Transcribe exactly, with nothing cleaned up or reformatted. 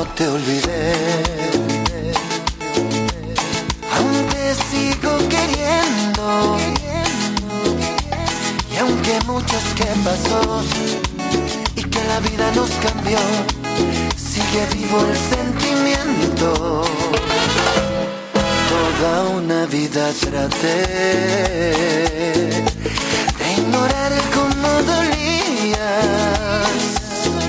no te olvidé. Aún te sigo queriendo. Y aunque muchos que pasó y que la vida nos cambió, sigue vivo el sentimiento. Toda una vida traté